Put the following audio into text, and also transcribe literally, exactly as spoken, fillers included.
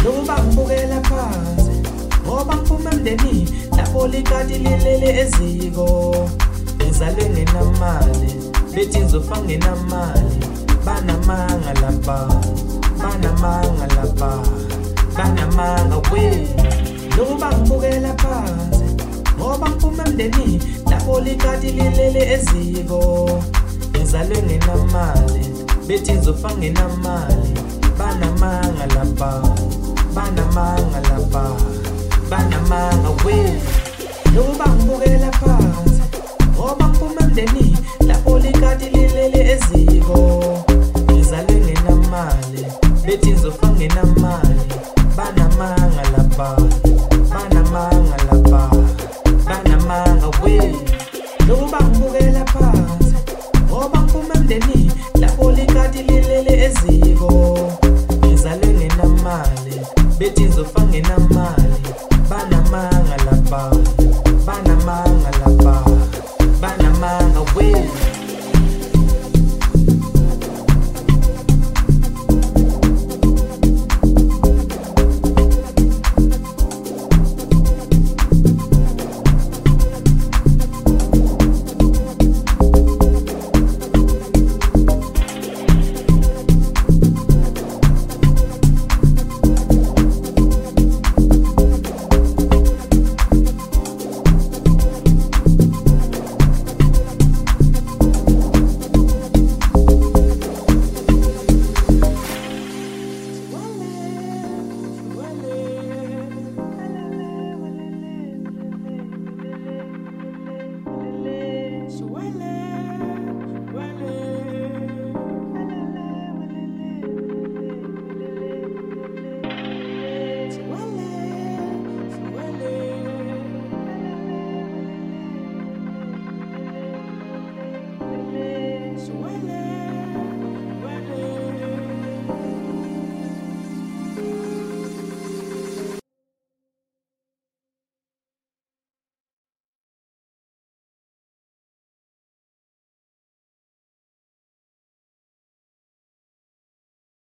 Lokuba ngibukela phansi ngoba ngiphume emndenini lapho likati lilele eziko. Ngizalwe ngenamali bethi ngizofa ngenamali. Banamanga lapha, banamanga lapha, banamanga we. Lokuba ngibukela phansi ngoba ngiphume emndenini lapho likati lilele eziko. Ngizalwe ngenamali bethi ngizofa ngenamali. Banamanga lapha, banamanga lapha, banamanga we. Lokuba ngibukela phansi ngoba ngiphume emndenini lapho likati lilele eziko. Ngizalwe ngenamali bethi ngizofa ngenamali. Banamanga lapha, banamanga lapha, banamanga we. Lokuba ngibukela phansi ngoba ngiphume emndenini lapho likati lilele eziko. Ngizalwe ngenamali bethi ngizofa ngenamali.